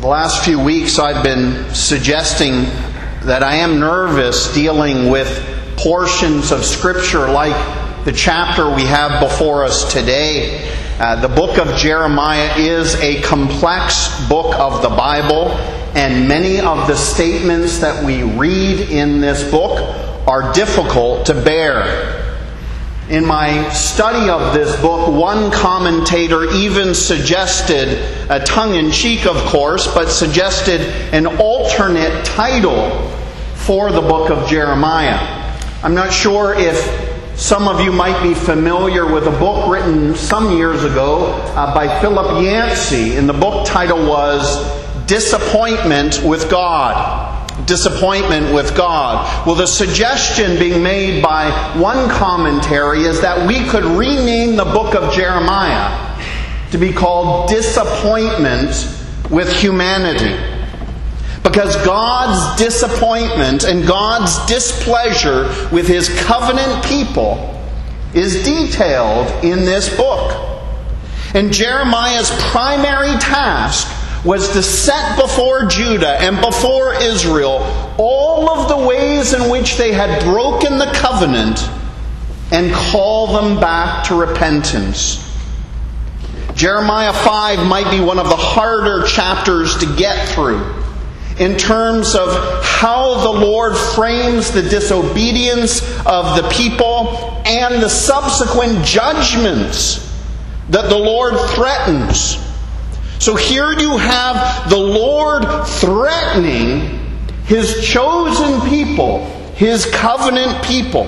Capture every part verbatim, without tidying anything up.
the last few weeks I've been suggesting that I am nervous dealing with portions of Scripture like the chapter we have before us today. Uh, the book of Jeremiah is a complex book of the Bible, and many of the statements that we read in this book are difficult to bear. In my study of this book, one commentator even suggested, a tongue-in-cheek of course, but suggested an alternate title for the book of Jeremiah. I'm not sure if some of you might be familiar with a book written some years ago uh, by Philip Yancey, and the book title was Disappointment with God. Disappointment with God. Well, the suggestion being made by one commentary is that we could rename the book of Jeremiah to be called Disappointment with Humanity. Because God's disappointment and God's displeasure with His covenant people is detailed in this book. And Jeremiah's primary task was to set before Judah and before Israel all of the ways in which they had broken the covenant and call them back to repentance. Jeremiah five might be one of the harder chapters to get through in terms of how the Lord frames the disobedience of the people and the subsequent judgments that the Lord threatens. So here you have the Lord threatening His chosen people, His covenant people.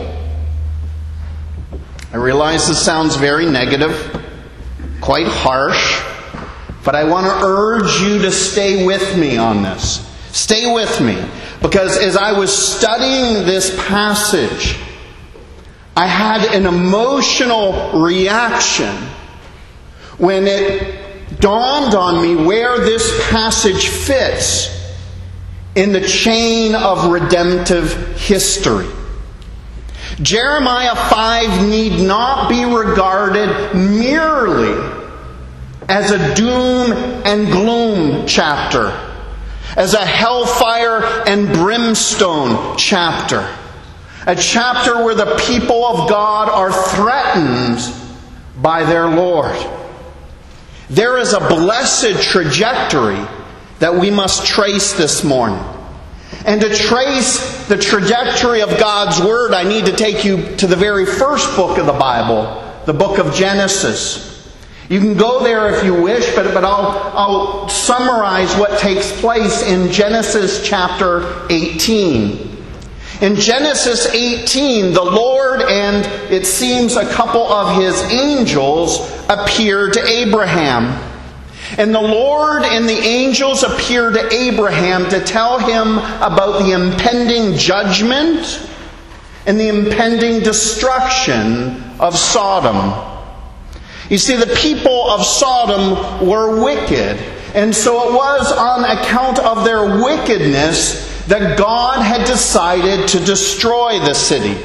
I realize this sounds very negative, quite harsh, but I want to urge you to stay with me on this. Stay with me, because as I was studying this passage, I had an emotional reaction when it dawned on me where this passage fits in the chain of redemptive history. Jeremiah five need not be regarded merely as a doom and gloom chapter, as a hellfire and brimstone chapter, a chapter where the people of God are threatened by their Lord. There is a blessed trajectory that we must trace this morning. And to trace the trajectory of God's Word, I need to take you to the very first book of the Bible, the book of Genesis. You can go there if you wish, but, but I'll, I'll summarize what takes place in Genesis chapter eighteen. In Genesis eighteen, the Lord and, it seems, a couple of His angels appear to Abraham. And the Lord and the angels appear to Abraham to tell him about the impending judgment and the impending destruction of Sodom. You see, the people of Sodom were wicked, and so it was on account of their wickedness that God had decided to destroy the city.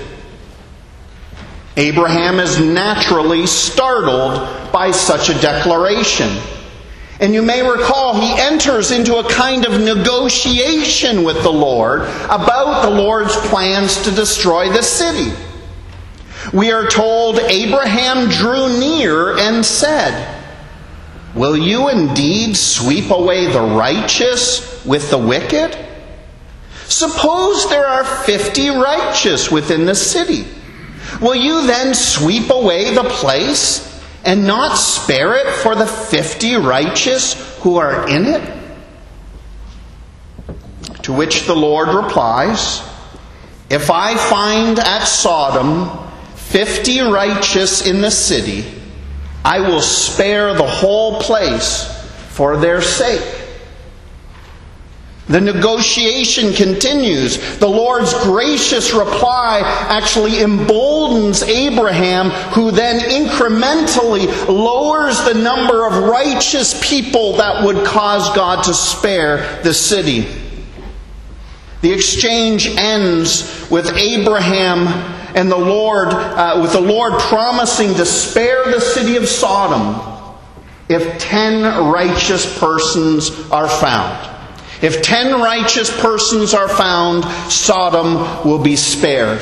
Abraham is naturally startled by such a declaration. And you may recall he enters into a kind of negotiation with the Lord about the Lord's plans to destroy the city. We are told Abraham drew near and said, "Will you indeed sweep away the righteous with the wicked? Suppose there are fifty righteous within the city. Will you then sweep away the place and not spare it for the fifty righteous who are in it?" To which the Lord replies, "If I find at Sodom fifty righteous in the city, I will spare the whole place for their sake." The negotiation continues. The Lord's gracious reply actually emboldens Abraham, who then incrementally lowers the number of righteous people that would cause God to spare the city. The exchange ends with Abraham and the Lord, uh, with the Lord promising to spare the city of Sodom if ten righteous persons are found. If ten righteous persons are found, Sodom will be spared.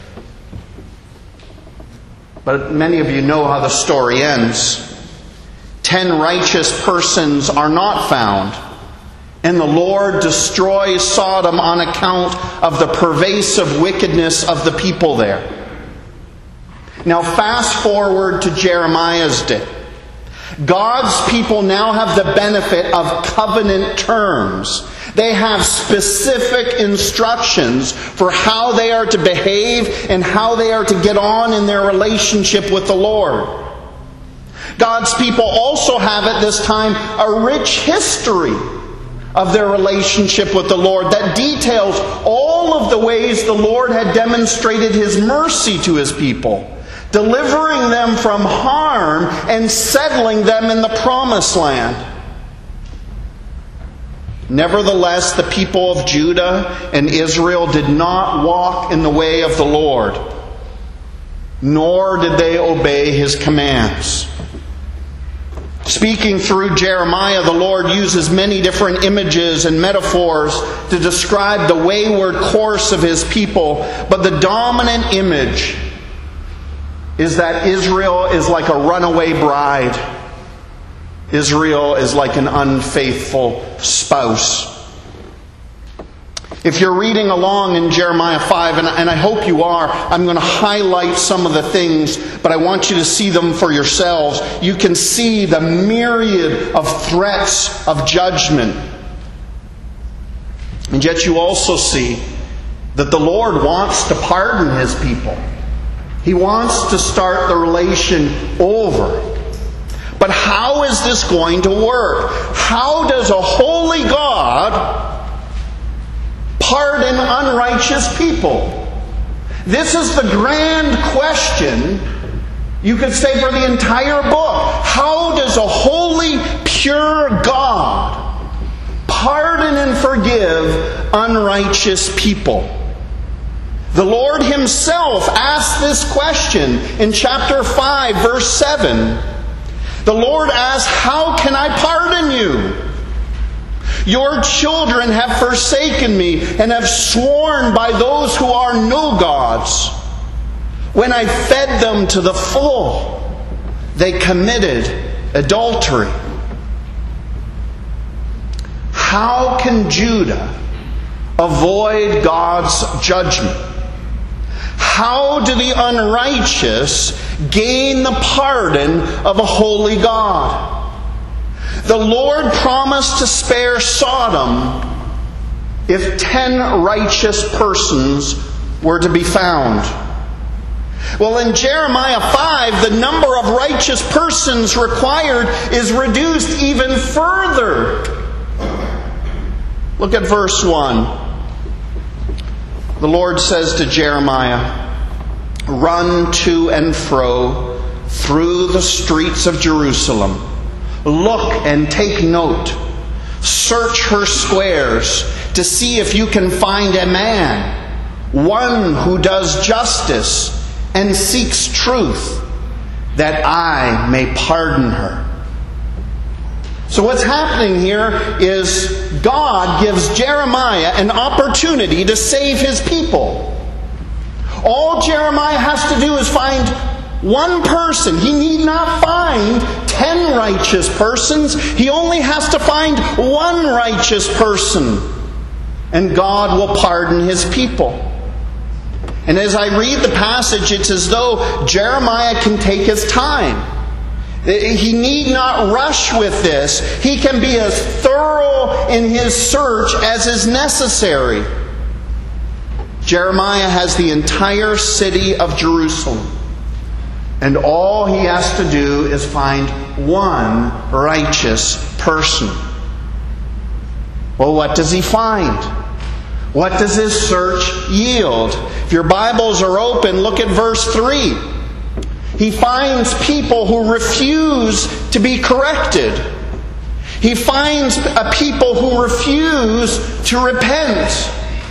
But many of you know how the story ends. Ten righteous persons are not found, and the Lord destroys Sodom on account of the pervasive wickedness of the people there. Now fast forward to Jeremiah's day. God's people now have the benefit of covenant terms. They have specific instructions for how they are to behave and how they are to get on in their relationship with the Lord. God's people also have at this time a rich history of their relationship with the Lord that details all of the ways the Lord had demonstrated His mercy to His people, delivering them from harm and settling them in the promised land. Nevertheless, the people of Judah and Israel did not walk in the way of the Lord, nor did they obey His commands. Speaking through Jeremiah, the Lord uses many different images and metaphors to describe the wayward course of His people, but the dominant image is that Israel is like a runaway bride. Israel is like an unfaithful spouse. If you're reading along in Jeremiah five, and, and I hope you are, I'm going to highlight some of the things, but I want you to see them for yourselves. You can see the myriad of threats of judgment. And yet you also see that the Lord wants to pardon His people. He wants to start the relation over. But how is this going to work? How does a holy God pardon unrighteous people? This is the grand question, you could say, for the entire book. How does a holy, pure God pardon and forgive unrighteous people? The Lord Himself asked this question in chapter five, verse seven. The Lord asked, "How can I pardon you? Your children have forsaken me and have sworn by those who are no gods. When I fed them to the full, they committed adultery." How can Judah avoid God's judgment? How do the unrighteous gain the pardon of a holy God? The Lord promised to spare Sodom if ten righteous persons were to be found. Well, in Jeremiah five, the number of righteous persons required is reduced even further. Look at verse one. The Lord says to Jeremiah, "Run to and fro through the streets of Jerusalem. Look and take note. Search her squares to see if you can find a man, one who does justice and seeks truth, that I may pardon her." So what's happening here is God gives Jeremiah an opportunity to save His people. All Jeremiah has to do is find one person. He need not find ten righteous persons. He only has to find one righteous person, and God will pardon His people. And as I read the passage, it's as though Jeremiah can take his time. He need not rush with this. He can be as thorough in his search as is necessary. Jeremiah has the entire city of Jerusalem, and all he has to do is find one righteous person. Well, what does he find? What does his search yield? If your Bibles are open, look at verse three. He finds people who refuse to be corrected. He finds a people who refuse to repent.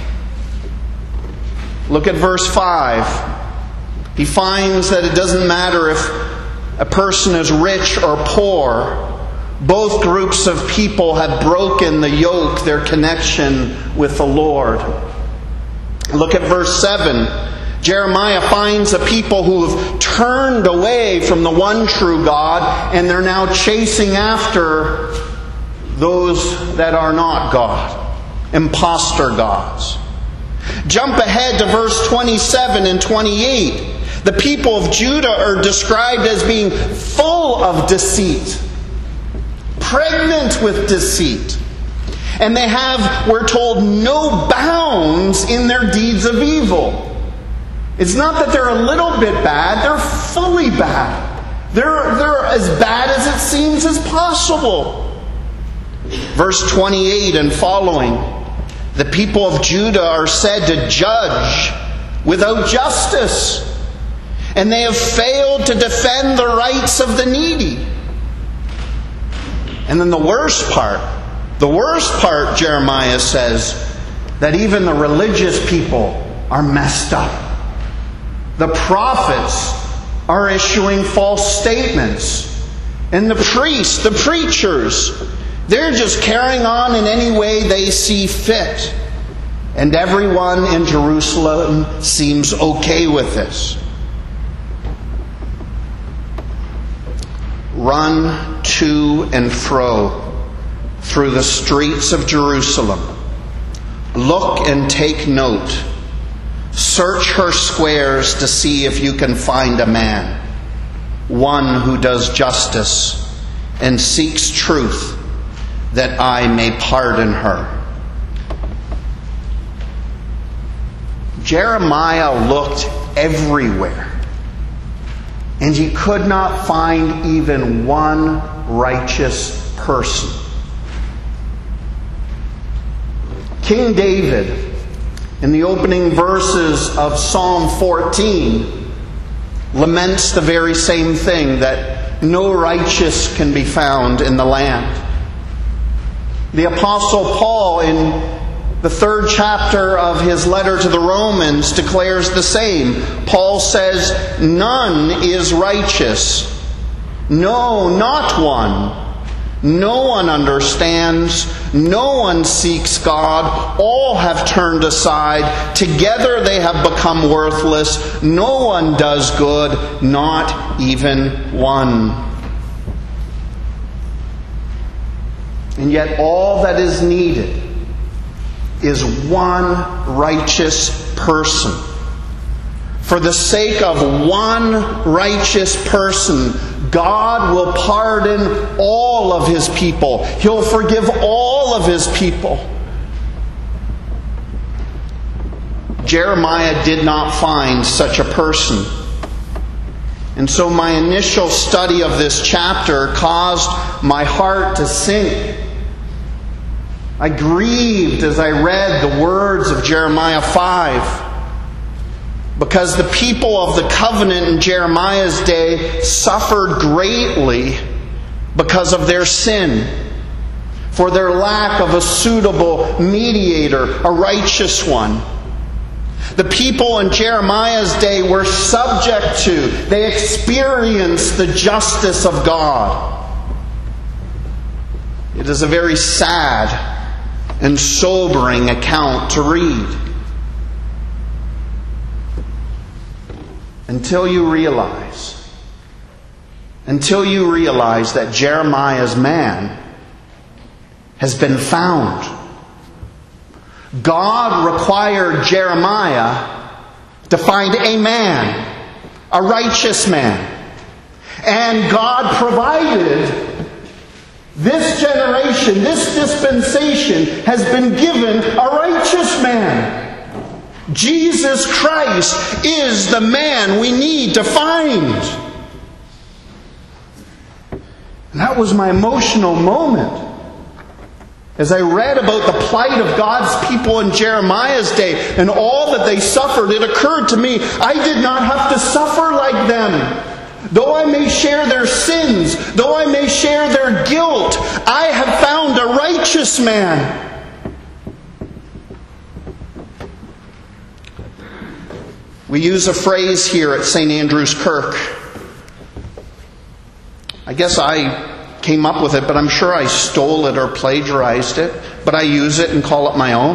Look at verse five. He finds that it doesn't matter if a person is rich or poor, Both groups of people have broken the yoke, their connection with the Lord. Look at verse seven. Jeremiah finds a people who have turned away from the one true God, and they're now chasing after those that are not God, imposter gods. Jump ahead to verse twenty-seven and twenty-eight. The people of Judah are described as being full of deceit, pregnant with deceit. And they have, we're told, no bounds in their deeds of evil. It's not that they're a little bit bad, they're fully bad. They're, they're as bad as it seems as possible. Verse twenty-eight and following. The people of Judah are said to judge without justice. And they have failed to defend the rights of the needy. And then the worst part, the worst part, Jeremiah says, that even the religious people are messed up. The prophets are issuing false statements. And the priests, the preachers, they're just carrying on in any way they see fit. And everyone in Jerusalem seems okay with this. Run to and fro through the streets of Jerusalem. Look and take note. Search her squares to see if you can find a man, one who does justice and seeks truth, that I may pardon her. Jeremiah looked everywhere, and he could not find even one righteous person. King David, in the opening verses of Psalm fourteen, laments the very same thing, that no righteous can be found in the land. The Apostle Paul, in the third chapter of his letter to the Romans, declares the same. Paul says, none is righteous. No, not one. No one understands. No one seeks God. All have turned aside. Together they have become worthless. No one does good, not even one. And yet all that is needed is one righteous person. For the sake of one righteous person, God will pardon all of His people. He'll forgive all of His people. Jeremiah did not find such a person. And so my initial study of this chapter caused my heart to sink. I grieved as I read the words of Jeremiah five, because the people of the covenant in Jeremiah's day suffered greatly because of their sin, for their lack of a suitable mediator, a righteous one. The people in Jeremiah's day were subject to, they experienced the justice of God. It is a very sad and sobering account to read. Until you realize, until you realize that Jeremiah's man has been found. God required Jeremiah to find a man, a righteous man. And God provided. This generation, this dispensation has been given a righteous man. Jesus Christ is the man we need to find. And that was my emotional moment. As I read about the plight of God's people in Jeremiah's day and all that they suffered, it occurred to me, I did not have to suffer like them. Though I may share their sins, though I may share their guilt, I have found a righteous man. We use a phrase here at Saint Andrew's Kirk. I guess I came up with it, but I'm sure I stole it or plagiarized it, but I use it and call it my own.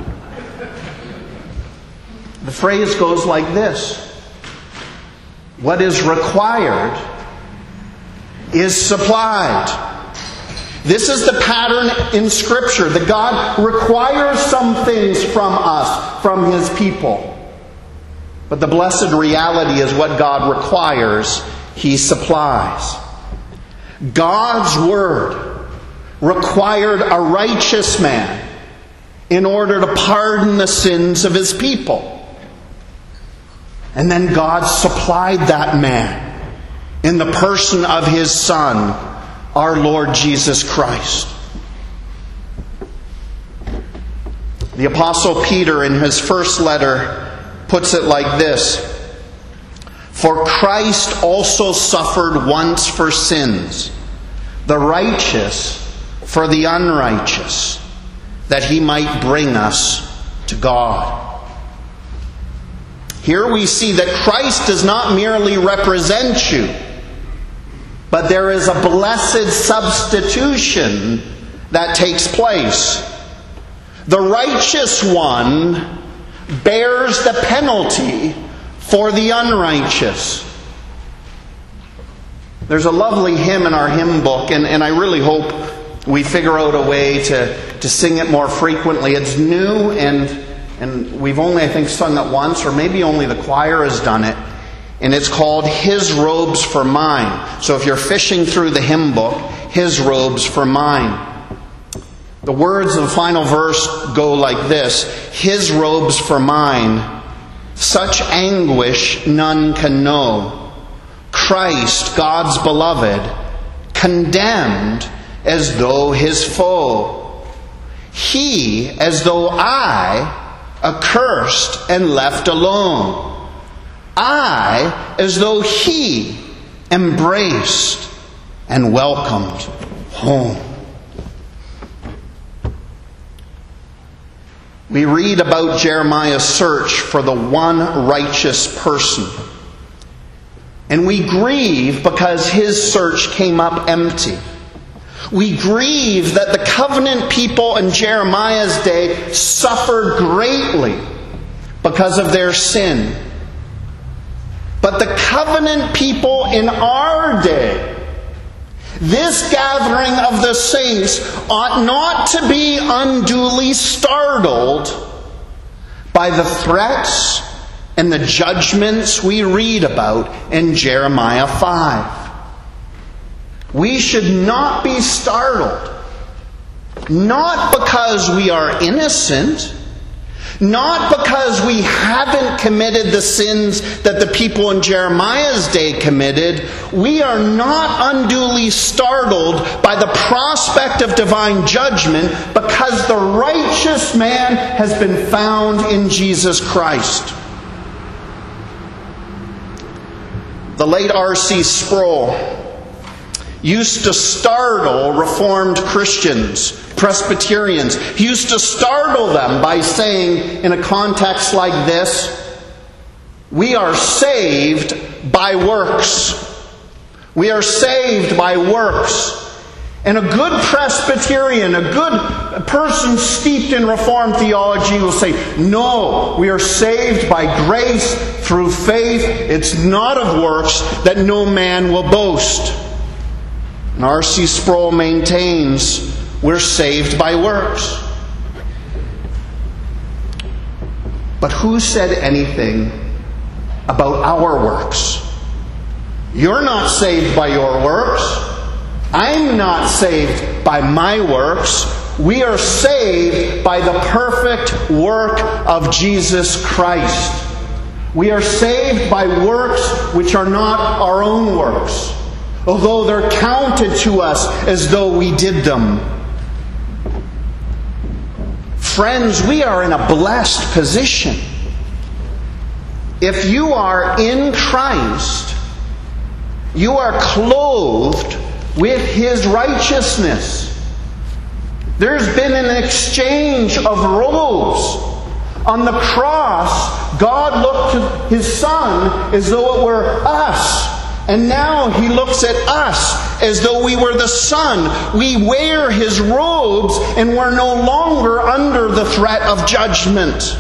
The phrase goes like this: what is required is supplied. This is the pattern in Scripture, that God requires some things from us, from His people. But the blessed reality is what God requires, He supplies. God's Word required a righteous man in order to pardon the sins of His people. And then God supplied that man in the person of His Son, our Lord Jesus Christ. The Apostle Peter, in his first letter, puts it like this: for Christ also suffered once for sins, the righteous for the unrighteous, that He might bring us to God. Here we see that Christ does not merely represent you, but there is a blessed substitution that takes place. The righteous one bears the penalty for the unrighteous. There's a lovely hymn in our hymn book, and, and I really hope we figure out a way to, to sing it more frequently. It's new, and, and we've only, I think, sung it once, or maybe only the choir has done it. And it's called His Robes for Mine. So if you're fishing through the hymn book, His Robes for Mine. The words of the final verse go like this: His robes for mine, such anguish none can know. Christ, God's beloved, condemned as though His foe. He, as though I, accursed and left alone. I, as though He, embraced and welcomed home. We read about Jeremiah's search for the one righteous person. And we grieve because his search came up empty. We grieve that the covenant people in Jeremiah's day suffered greatly because of their sin. But the covenant people in our day, this gathering of the saints, ought not to be unduly startled by the threats and the judgments we read about in Jeremiah five. We should not be startled, not because we are innocent, not because we haven't committed the sins that the people in Jeremiah's day committed. We are not unduly startled by the prospect of divine judgment, because the righteous man has been found in Jesus Christ. The late R C Sproul used to startle Reformed Christians, Presbyterians. He used to startle them by saying, in a context like this, we are saved by works. We are saved by works. And a good Presbyterian, a good person steeped in Reformed theology will say, no, we are saved by grace through faith. It's not of works, that no man will boast. And R C Sproul maintains we're saved by works. But who said anything about our works? You're not saved by your works. I'm not saved by my works. We are saved by the perfect work of Jesus Christ. We are saved by works which are not our own works, although they're counted to us as though we did them. Friends, we are in a blessed position. If you are in Christ, you are clothed with His righteousness. There's been an exchange of robes. On the cross, God looked to His Son as though it were us, And now he looks at us as though we were the Son. We wear his robes and we're no longer under the threat of judgment.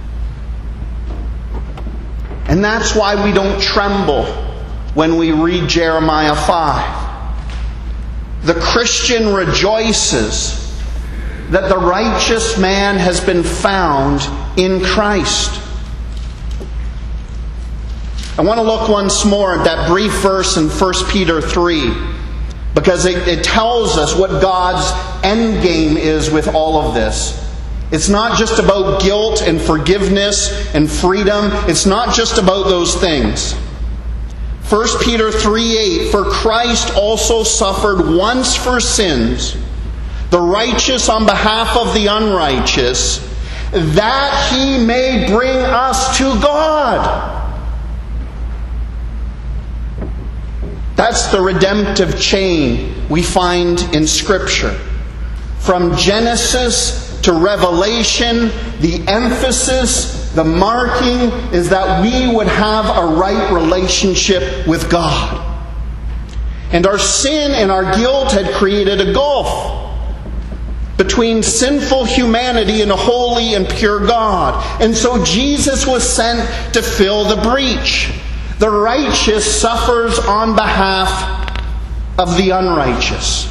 And that's why we don't tremble when we read Jeremiah five. The Christian rejoices that the righteous man has been found in Christ. I want to look once more at that brief verse in First Peter three, because it, it tells us what God's end game is with all of this. It's not just about guilt and forgiveness and freedom. It's not just about those things. First Peter three eight, for Christ also suffered once for sins, the righteous on behalf of the unrighteous, that he may bring us to God. That's the redemptive chain we find in Scripture. From Genesis to Revelation, the emphasis, the marking is that we would have a right relationship with God. And our sin and our guilt had created a gulf between sinful humanity and a holy and pure God. And so Jesus was sent to fill the breach. The righteous suffers on behalf of the unrighteous.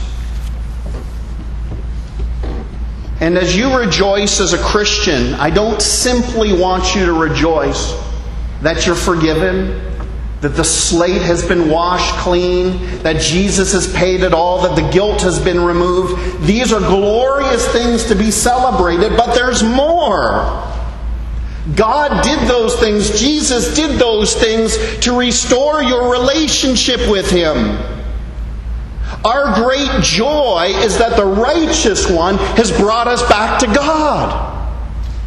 And as you rejoice as a Christian, I don't simply want you to rejoice that you're forgiven, that the slate has been washed clean, that Jesus has paid it all, that the guilt has been removed. These are glorious things to be celebrated, but there's more. God did those things, Jesus did those things to restore your relationship with Him. Our great joy is that the righteous one has brought us back to God.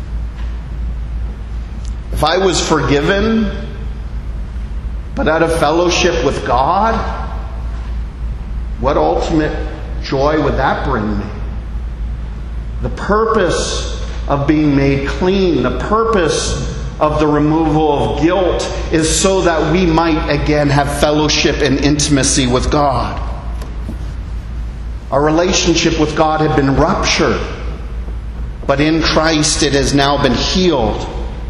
If I was forgiven, but out of fellowship with God, what ultimate joy would that bring me? The purpose of being made clean, the purpose of the removal of guilt is so that we might again have fellowship and intimacy with God. Our relationship with God had been ruptured, but in Christ it has now been healed.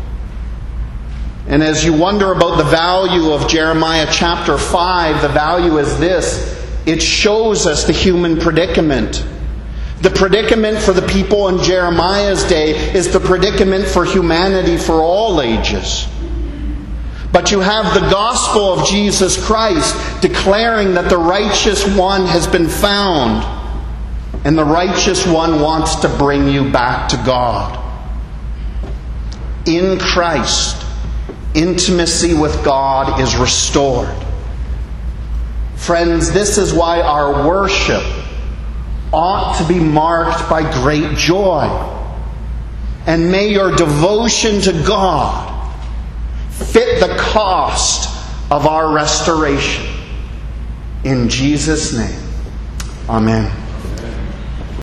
And as you wonder about the value of Jeremiah chapter five, the value is this: it shows us the human predicament. The predicament for the people in Jeremiah's day is the predicament for humanity for all ages. But you have the gospel of Jesus Christ declaring that the righteous one has been found, and the righteous one wants to bring you back to God. In Christ, intimacy with God is restored. Friends, this is why our worship ought to be marked by great joy. And may your devotion to God fit the cost of our restoration. In Jesus' name, amen.